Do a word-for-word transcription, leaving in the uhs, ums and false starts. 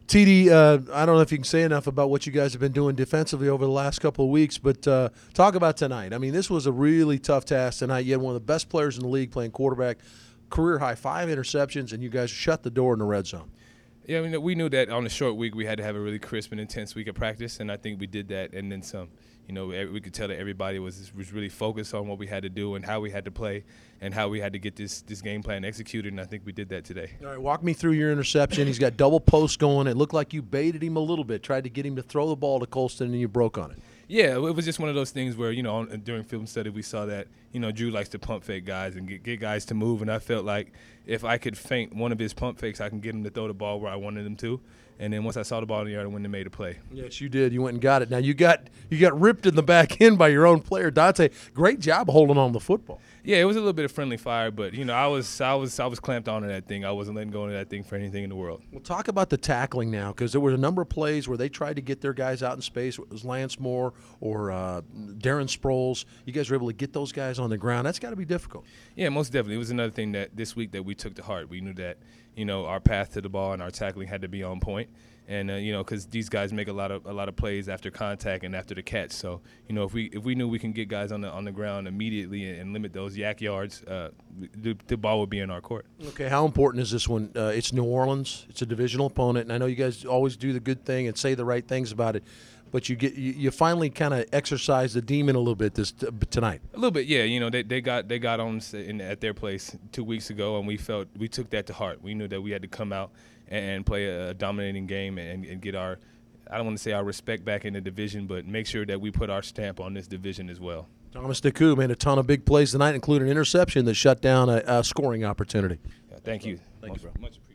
T D, uh, I don't know if you can say enough about what you guys have been doing defensively over the last couple of weeks, but uh, talk about tonight. I mean, this was a really tough task tonight. You had one of the best players in the league playing quarterback, career high five interceptions, and you guys shut the door in the red zone. Yeah, I mean, we knew that on a short week we had to have a really crisp and intense week of practice, and I think we did that and then some. You know, we could tell that everybody was was really focused on what we had to do and how we had to play and how we had to get this this game plan executed, and I think we did that today. All right, walk me through your interception. He's got double post going. It looked like you baited him a little bit, tried to get him to throw the ball to Colston, and you broke on it. Yeah, it was just one of those things where, you know, during film study we saw that, you know, Drew likes to pump fake guys and get, get guys to move, and I felt like if I could feint one of his pump fakes, I can get him to throw the ball where I wanted him to. And then once I saw the ball in the yard, I went and made a play. Yes, you did. You went and got it. Now, you got you got ripped in the back end by your own player, Dante. Great job holding on the football. Yeah, it was a little bit of friendly fire, but, you know, I was I was, I was clamped onto that thing. I wasn't letting go of that thing for anything in the world. Well, talk about the tackling now, because there were a number of plays where they tried to get their guys out in space. It was Lance Moore or uh, Darren Sproles. You guys were able to get those guys on the ground. That's got to be difficult. Yeah, most definitely. It was another thing that this week that we took to heart. We knew that, you know, our path to the ball and our tackling had to be on point. And uh, you know, because these guys make a lot of a lot of plays after contact and after the catch. So you know, if we if we knew we can get guys on the on the ground immediately and, and limit those yak yards, uh, the, the ball would be in our court. Okay, how important is this one? Uh, it's New Orleans. It's a divisional opponent, and I know you guys always do the good thing and say the right things about it. But you get you, you finally kind of exercise the demon a little bit this t- tonight. A little bit, yeah. You know, they they got they got on in, at their place two weeks ago, and we felt we took that to heart. We knew that we had to come out and play a dominating game and, and get our, I don't want to say our respect back in the division, but make sure that we put our stamp on this division as well. Thomas Decoud made a ton of big plays tonight, including an interception that shut down a, a scoring opportunity. Yeah, thank you. Thank much, you, bro. Much appreciated.